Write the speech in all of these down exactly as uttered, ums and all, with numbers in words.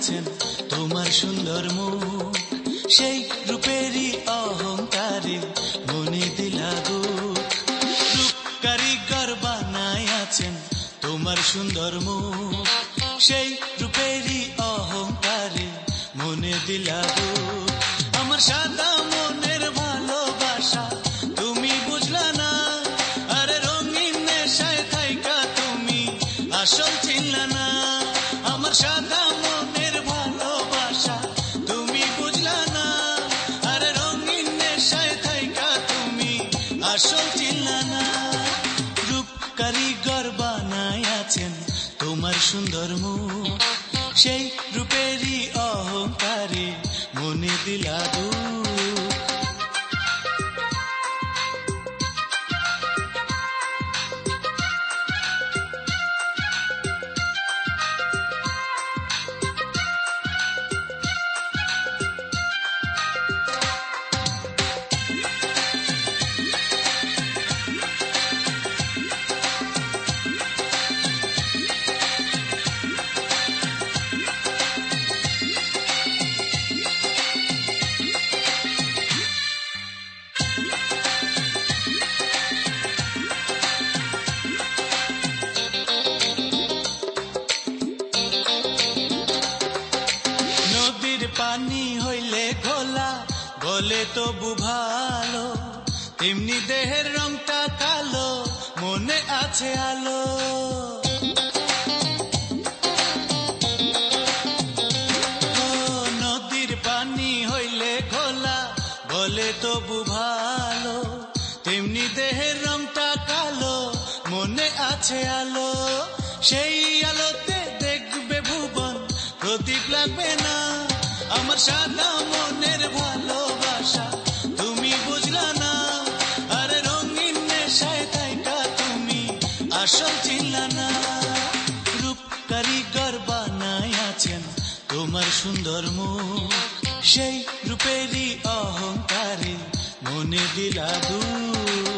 আছেন তোমার সুন্দর মুখ, সেই রূপেরই অহংকারে মনে দিলা দুঃখ। রূপ কারিগর বানায় আছেন তোমার সুন্দর মুখ, সেই রূপেরই অহংকারে মনে দিলা দুঃখ। আমার সাদা মনের ভালোবাসা তুমি বুঝলা না, আরে রঙিন নেশায় থাইকা তুমি আসল চিনলা না। আমার সাদা মনের ভালোবাসা তুমি বুঝলা না, আরে রঙিন নেশায় থাইকা তুমি আসল চিনলা না। রূপ কারিগর বানায় আছেন তোমার সুন্দর মুখ, সেই রূপেরই অহংকারে মনে দিলা দুঃখ। পানি হইলে ঘোলা বলে তবু ভালো, তেমনি দেহের রংটা কালো মনে আছে আলো। নদীর পানি হইলে ঘোলা বলে তবু ভালো, তেমনি দেহের রংটা কালো মনে আছে আলো। সেই আলোতে দেখবে ভুবন প্রদীপ লাগবে না। আমার সাদা মনের ভালোবাসা তুমি বুঝলা না, আরে রঙিন নেশায় থাইকা তুমি আসল চিনলা না। রূপ কারিগর বানায় আছেন তোমার সুন্দর মুখ, সেই রূপেরই অহংকারে মনে দিলা দুঃখ।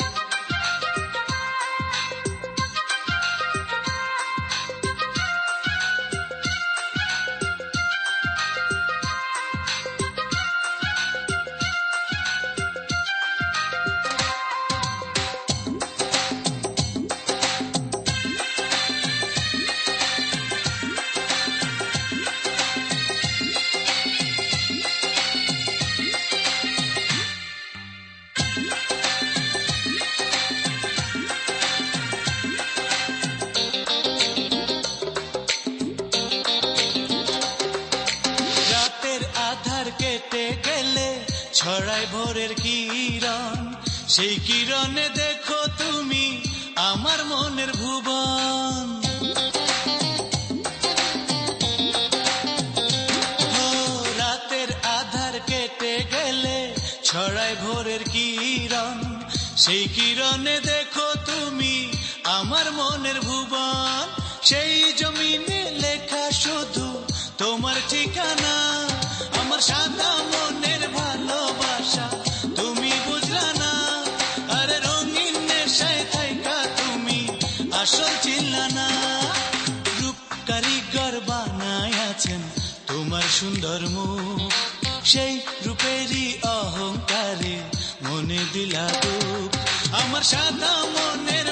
কেটে গেলে ছড়ায় ভোরের কিরণ, সেই কিরণে দেখো তুমি আমার মনের ভুবন। ও রাতের আধার কেটে গেলে ছড়ায় ভোরের কিরণ, সেই কিরণে দেখো তুমি আমার মনের ভুবন। সেই জমিনে লেখা শুধু তোমার ঠিকানা, আমার সাদা মনের ভালোবাসা তুমি বুঝলা না, আরে রঙিন নেশায় থাইকা তুমি আসল চিনলা না। রূপ কারিগর বানায় আছেন তোমার সুন্দর মুখ, সেই রূপেরই অহংকারে মনে দিলা দুঃখ। আমার সাদা মনের